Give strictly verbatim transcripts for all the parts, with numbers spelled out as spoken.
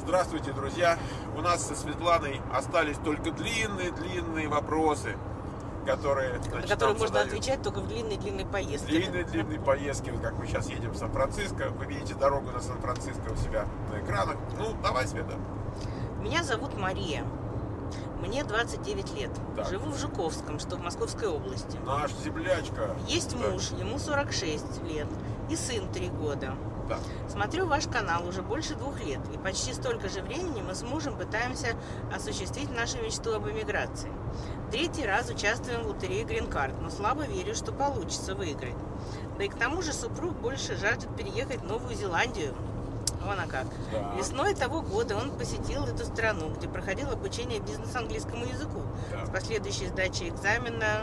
Здравствуйте, друзья! У нас со Светланой остались только длинные-длинные вопросы, которые, значит, на которые можно задают. отвечать только в длинной-длинной поездке. Длинные-длинные поездки, вот как мы сейчас едем в Сан-Франциско. Вы видите дорогу на Сан-Франциско у себя на экранах. Ну, давай, Света. Меня зовут Мария. Мне двадцать девять лет. Так. Живу в Жуковском, что в Московской области. Наш землячка. Есть Да. муж, ему сорок шесть лет. И сын три года. Да. Смотрю ваш канал уже больше двух лет. И почти столько же времени мы с мужем пытаемся осуществить нашу мечту об эмиграции. Третий раз участвуем в лотерее Green Card, но слабо верю, что получится выиграть. Да и к тому же супруг больше жаждет переехать в Новую Зеландию. Вон а как. Да. Весной того года он посетил эту страну, где проходил обучение бизнес-английскому языку. Да. С последующей сдачей экзамена,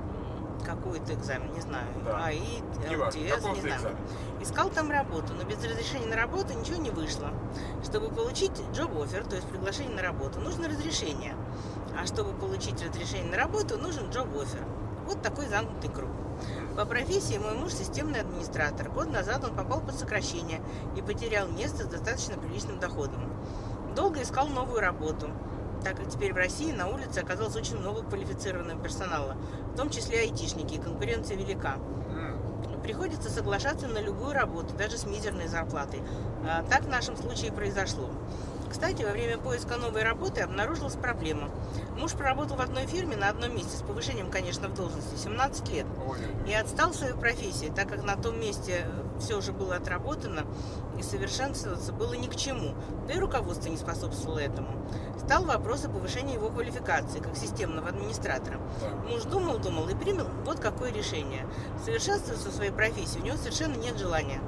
какой-то экзамен, не знаю, Да. АИ, Неважно, эл ти эс, какого-то не знаю. экзамена. Искал там работу, но без разрешения на работу ничего не вышло. Чтобы получить job-offer, то есть приглашение на работу, нужно разрешение. А чтобы получить разрешение на работу, нужен job-offer. Вот такой замкнутый круг. По профессии мой муж системный администратор. Год назад он попал под сокращение и потерял место с достаточно приличным доходом. Долго искал новую работу, так как теперь в России на улице оказалось очень много квалифицированного персонала, в том числе айтишники, и конкуренция велика. Приходится соглашаться на любую работу, даже с мизерной зарплатой. А, так в нашем случае произошло. Кстати, во время поиска новой работы обнаружилась проблема. Муж проработал в одной фирме на одном месте, с повышением, конечно, в должности, семнадцать лет. Ой. И отстал в своей профессии, так как на том месте все уже было отработано, и совершенствоваться было ни к чему. Да и руководство не способствовало этому. Стал вопрос о повышении его квалификации, как системного администратора. Да. Муж думал-думал и принял вот какое решение. Совершенствоваться в своей профессии у него совершенно нет желания.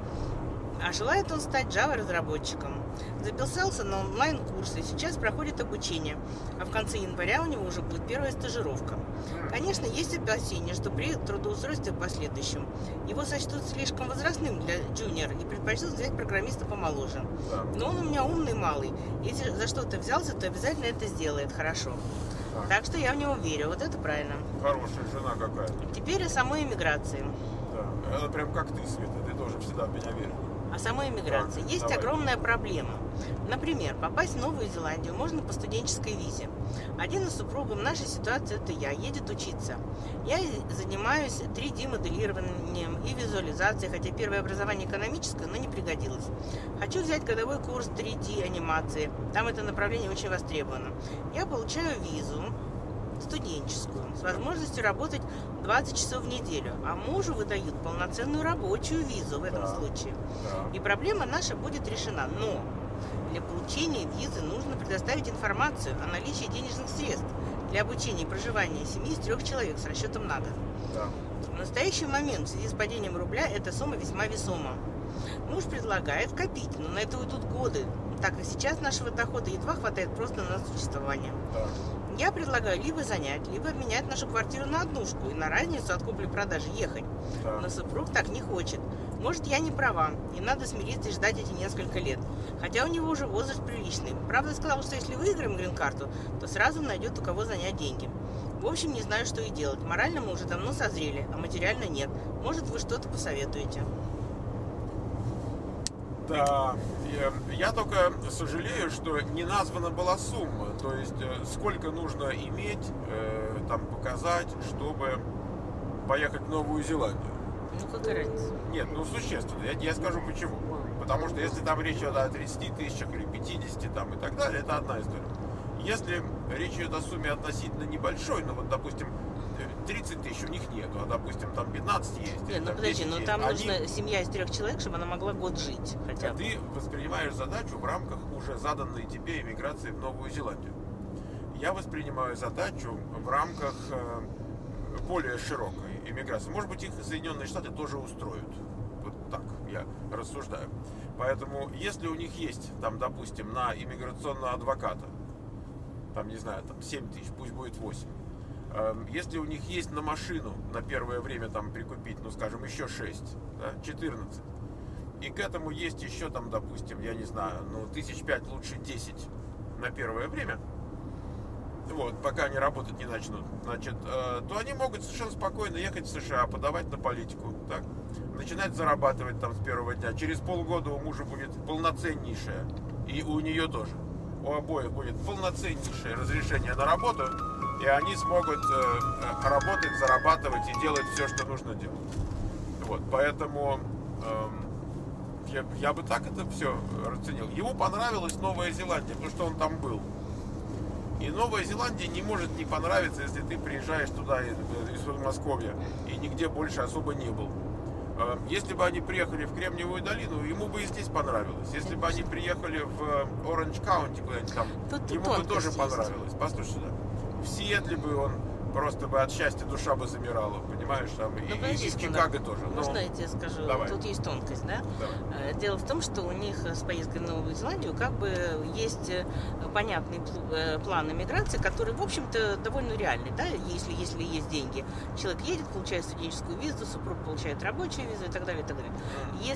А желает он стать Java-разработчиком. Записался на онлайн-курсы и сейчас проходит обучение. А в конце января у него уже будет первая стажировка. Конечно, есть опасения, что при трудоустройстве в последующем его сочтут слишком возрастным для джуниора и предпочтут взять программиста помоложе. Да. Но он у меня умный малый. Если за что-то взялся, то обязательно это сделает хорошо. Так. Так что я в него верю. Вот это правильно. Хорошая жена какая. Теперь о самой эмиграции. Да. Это прям как ты, Света. Ты тоже всегда в меня веришь. О самой эмиграции. Так, Есть давай. огромная проблема. Например, попасть в Новую Зеландию можно по студенческой визе. Один из супругов в нашей ситуации, это я, едет учиться. Я занимаюсь три дэ моделированием и визуализацией, хотя первое образование экономическое, но не пригодилось. Хочу взять годовой курс три дэ анимации. Там это направление очень востребовано. Я получаю визу студенческую, с возможностью работать двадцать часов в неделю, а мужу выдают полноценную рабочую визу в этом Да. случае. Да. И проблема наша будет решена. Но для получения визы нужно предоставить информацию о наличии денежных средств для обучения и проживания семьи из трех человек с расчетом на год. Да. В настоящий момент в связи с падением рубля эта сумма весьма весома. Муж предлагает копить, но на это уйдут годы, так как сейчас нашего дохода едва хватает просто на существование. Да. Я предлагаю либо занять, либо обменять нашу квартиру на однушку и на разницу от купли-продажи ехать. Да. Но супруг так не хочет. Может, я не права, и надо смириться и ждать эти несколько лет. Хотя у него уже возраст приличный. Правда, сказал, что если выиграем грин-карту, то сразу найдет у кого занять деньги. В общем, не знаю, что и делать. Морально мы уже давно созрели, а материально нет. Может, вы что-то посоветуете? Да, я, я только сожалею, что не названа была сумма, то есть э, сколько нужно иметь, э, там показать, чтобы поехать в Новую Зеландию. Ну, какая разница? Нет, ну существенно, я, я скажу почему. Потому что если там речь идет о тридцати тысячах или пятидесяти там, и так далее, это одна история. Если речь идет о сумме относительно небольшой, ну вот, допустим, тридцать тысяч у них нету, а, допустим, там пятнадцать есть. Нет, или ну там подожди, десять ну есть, там они- нужна семья из трех человек, чтобы она могла год жить хотя А бы. ты воспринимаешь задачу в рамках уже заданной тебе иммиграции в Новую Зеландию. Я воспринимаю задачу в рамках э, более широкой иммиграции. Может быть, их и Соединенные Штаты тоже устроят. Вот так я рассуждаю. Поэтому, если у них есть, там, допустим, на иммиграционного адвоката, там, не знаю, там семь тысяч, пусть будет восемь. Э, если у них есть на машину на первое время там прикупить, ну, скажем, еще шесть, да, четырнадцать. И к этому есть еще там, допустим, я не знаю, ну, тысяч пять, лучше десять на первое время. Вот, пока они работать не начнут, значит, э, то они могут совершенно спокойно ехать в США, подавать на политику, так, начинать зарабатывать там с первого дня. Через полгода у мужа будет полноценнейшая и у нее тоже. У обоих будет полноценнейшее разрешение на работу, и они смогут э, работать, зарабатывать и делать все, что нужно делать. Вот, поэтому э, я, я бы так это все расценил. Ему понравилась Новая Зеландия, потому что он там был. И Новая Зеландия не может не понравиться, если ты приезжаешь туда из, из Подмосковья и нигде больше особо не был. Если бы они приехали в Кремниевую долину, ему бы и здесь понравилось. Если бы они приехали в Оранж Каунти куда-нибудь там, Тут ему бы тоже есть. понравилось. Послушай сюда. В Сиэтле бы он просто бы от счастья душа бы замирала, понимаешь, там, и, и, и в Чикаго тоже. Можно Но... я тебе скажу? Давай. Тут есть тонкость, да? Давай. Дело в том, что у них с поездкой в Новую Зеландию как бы есть понятный план иммиграции, который, в общем-то, довольно реальный, да, если, если есть деньги. Человек едет, получает студенческую визу, супруг получает рабочую визу и так далее, и так далее.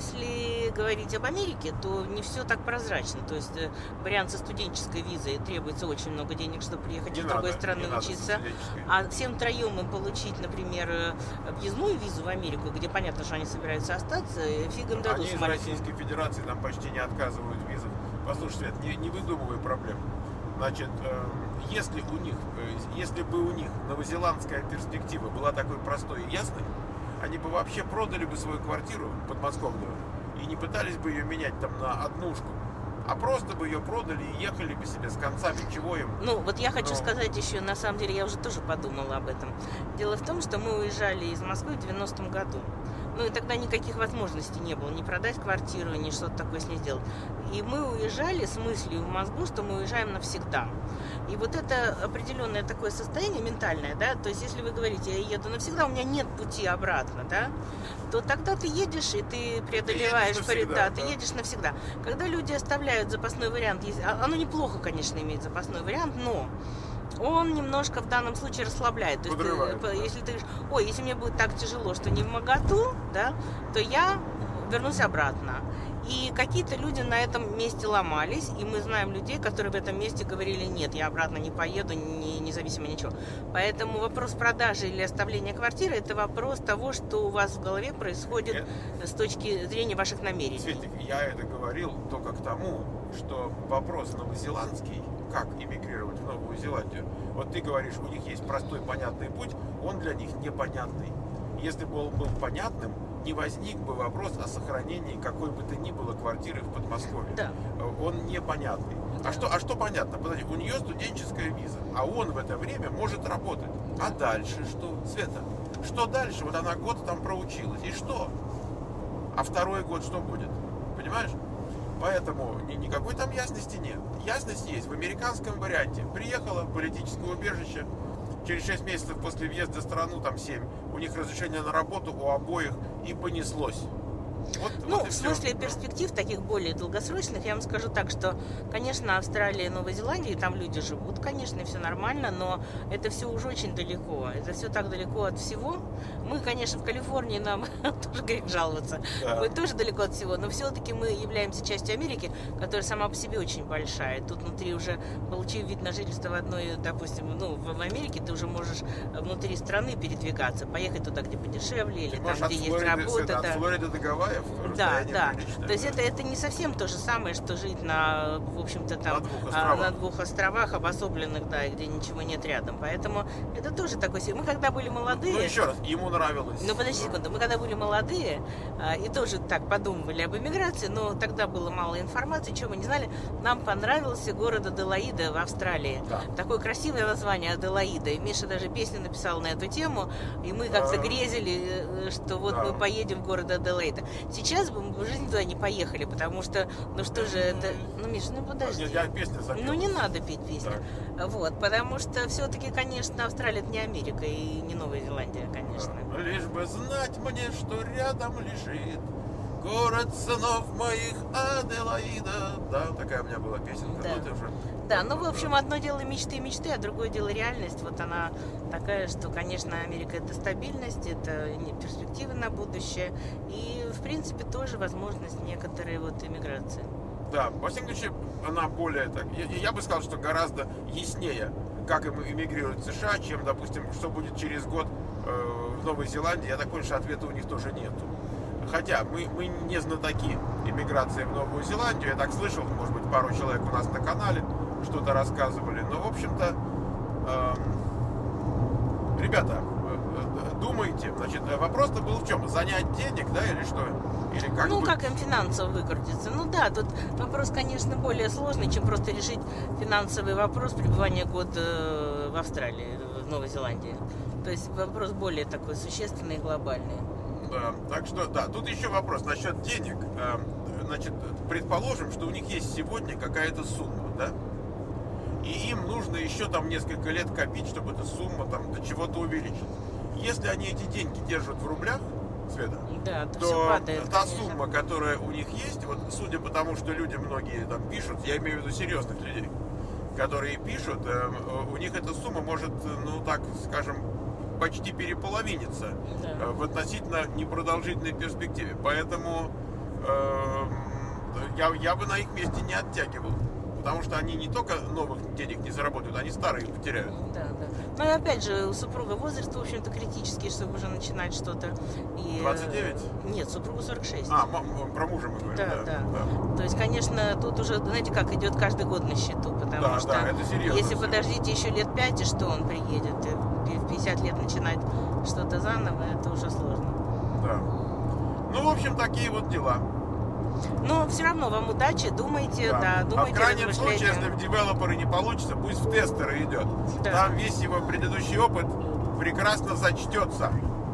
Если говорить об Америке, то не все так прозрачно. То есть вариант со студенческой визой требуется очень много денег, чтобы приехать Не из надо, другой страны не надо учиться. студенческой. А всем троем им получить, например, въездную визу в Америку, где понятно, что они собираются остаться, фигом дадут. Они из Российской Федерации там почти не отказывают в визах. Послушай, Свет, не, не выдумывай проблем. Значит, э, если у них, э, если бы у них новозеландская перспектива была такой простой и ясной, они бы вообще продали бы свою квартиру подмосковную и не пытались бы ее менять там на однушку, а просто бы ее продали и ехали бы себе с концами, чего им. Ну, вот я хочу Но... сказать еще, на самом деле, я уже тоже подумала об этом. Дело в том, что мы уезжали из Москвы в девяностом году. Ну, и тогда никаких возможностей не было, ни продать квартиру, ни что-то такое с ней сделать. И мы уезжали с мыслью в мозгу, что мы уезжаем навсегда. И вот это определенное такое состояние ментальное, да, то есть если вы говорите, я еду навсегда, у меня нет пути обратно, да, то тогда ты едешь и ты преодолеваешь, ты навсегда, да, да. ты едешь навсегда. Когда люди оставляют запасной вариант, оно неплохо, конечно, иметь запасной вариант, но он немножко в данном случае расслабляет. То есть, ты, если ты говоришь, ой, если мне будет так тяжело, что не в моготу, да, то я вернусь обратно. И какие-то люди на этом месте ломались, и мы знаем людей, которые в этом месте говорили, нет, я обратно не поеду, не, независимо ничего. Поэтому вопрос продажи или оставления квартиры – это вопрос того, что у вас в голове происходит Нет. с точки зрения ваших намерений. Светик, я это говорил только к тому, что вопрос новозеландский, как эмигрировать в Новую Зеландию, вот ты говоришь, у них есть простой, понятный путь, он для них непонятный. Если бы он был понятным, не возник бы вопрос о сохранении какой бы то ни было квартиры в Подмосковье. Да. Он непонятный. А что, а что понятно? Подожди, у нее студенческая виза, а он в это время может работать. А дальше что? Света, что дальше? Вот она год там проучилась. И что? А второй год что будет? Понимаешь? Поэтому ни, никакой там ясности нет. Ясность есть в американском варианте. Приехала в политическое убежище, через шесть месяцев после въезда в страну, там семь, у них разрешение на работу у обоих, и понеслось. Вот, ну, вот в смысле все. перспектив таких более долгосрочных, я вам скажу так, что, конечно, Австралия и Новая Зеландия, там люди живут, конечно, все нормально, но это все уже очень далеко, это все так далеко от всего. Мы, конечно, в Калифорнии, нам тоже грех жаловаться, да. Мы тоже далеко от всего, но все-таки мы являемся частью Америки, которая сама по себе очень большая. Тут внутри уже, получив вид на жительство в одной, допустим, ну, в Америке, ты уже можешь внутри страны передвигаться, поехать туда, где подешевле, или там, где есть работа. От Флориды до Гавайев. Да, да. То есть это, это не совсем то же самое, что жить на, в общем-то, там, на двух островах, на двух островах обособленных, да, где ничего нет рядом. Поэтому это тоже такой... Мы когда были молодые... Ну, еще раз, ему нравилось. Ну, подожди секунду. Мы когда были молодые и тоже так подумывали об эмиграции, но тогда было мало информации, чего мы не знали. Нам понравился город Аделаида в Австралии. Да. Такое красивое название Аделаида. И Миша даже песню написал на эту тему. И мы как-то грезили, что вот да. мы поедем в город Аделаида. Сейчас бы мы в жизни туда не поехали, потому что, ну что же это... Ну, Миша, ну подожди. Я, я песню запел. Ну, не надо петь песню. Так. Вот, потому что все-таки, конечно, Австралия это не Америка и не Новая Зеландия, конечно. Да. Лишь бы знать мне, что рядом лежит город сынов моих Аделаида. Да, такая у меня была песенка. Да. Ну, уже... Да, ну, в общем, одно дело мечты и мечты, а другое дело реальность. Вот она такая, что, конечно, Америка – это стабильность, это перспективы на будущее и, в принципе, тоже возможность некоторой вот иммиграции. Да, во всяком случае, она более так, я, я бы сказал, что гораздо яснее, как им эмигрировать в США, чем, допустим, что будет через год э, в Новой Зеландии. Я так понял, что ответа у них тоже нету. хотя мы, мы не знатоки иммиграции в Новую Зеландию, я так слышал, может быть, пару человек у нас на канале что-то рассказывали, но, в общем-то, эм, ребята, думайте, значит, вопрос-то был в чем? Занять денег, да, или что? Или как Ну, быть? как им финансово выкрутиться? Ну да, тут вопрос, конечно, более сложный, чем просто решить финансовый вопрос пребывания года в Австралии, в Новой Зеландии. То есть вопрос более такой существенный и глобальный. Да, так что, да, тут еще вопрос насчет денег. Эм, Значит, предположим, что у них есть сегодня какая-то сумма, да? И им нужно еще там несколько лет копить, чтобы эта сумма там до чего-то увеличить. Если они эти деньги держат в рублях, Света, Да, то, то все падает, та конечно. сумма, которая у них есть, вот судя по тому, что люди многие там пишут, я имею в виду серьезных людей, которые пишут, э, у них эта сумма может, ну так скажем, почти переполовиниться Да. э, в относительно непродолжительной перспективе. Поэтому э, я, я бы на их месте не оттягивал. Потому что они не только новых денег не заработают, они старые потеряют. Да, да. Ну и опять же, у супруга возраст, в общем-то, критический, чтобы уже начинать что-то. И, двадцать девять? Нет, супругу сорок шесть. А, м- про мужа мы говорим. Да, Да, да. да. То есть, конечно, тут уже, знаете, как идет каждый год на счету, потому Да, что да, это серьезно если всё. подождите еще лет пять, и что он приедет, и в пятьдесят лет начинать что-то заново, это уже сложно. Да. Ну, в общем, такие вот дела. Но все равно вам удачи, думайте, да, а думайте, в крайнем размышляйте. случае, если в девелоперы не получится, пусть в тестеры идет. Да. Там весь его предыдущий опыт прекрасно зачтется.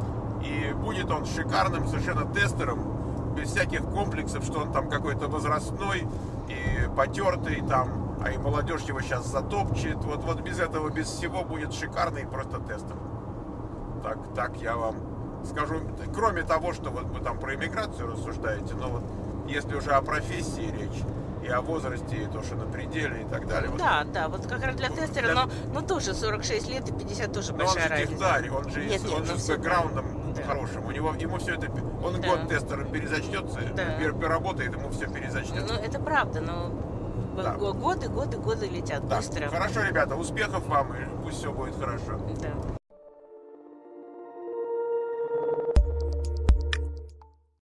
И будет он шикарным совершенно тестером, без всяких комплексов, что он там какой-то возрастной и потертый там, а и молодежь его сейчас затопчет. Вот, вот без этого, без всего будет шикарный просто тестер. Так, так я вам скажу. Кроме того, что вот вы там про иммиграцию рассуждаете, но вот если уже о профессии речь, и о возрасте, и то, что на пределе, и так далее. Вот. Да, да, вот как раз для тестера, Для- но, но тоже сорок шесть лет и пятьдесят тоже Но он большая же разница. технарь, он же, Нет, нет, он же ну с всё бэкграундом правильно, да. хорошим. У него, ему все это, он Да. год тестером перезачтется, Да. пер- переработает, ему все Ну, перезачтется. это правда, но Да. го- годы, годы, годы летят Да. быстро. Хорошо, ребята, успехов вам, и пусть все будет хорошо. Да.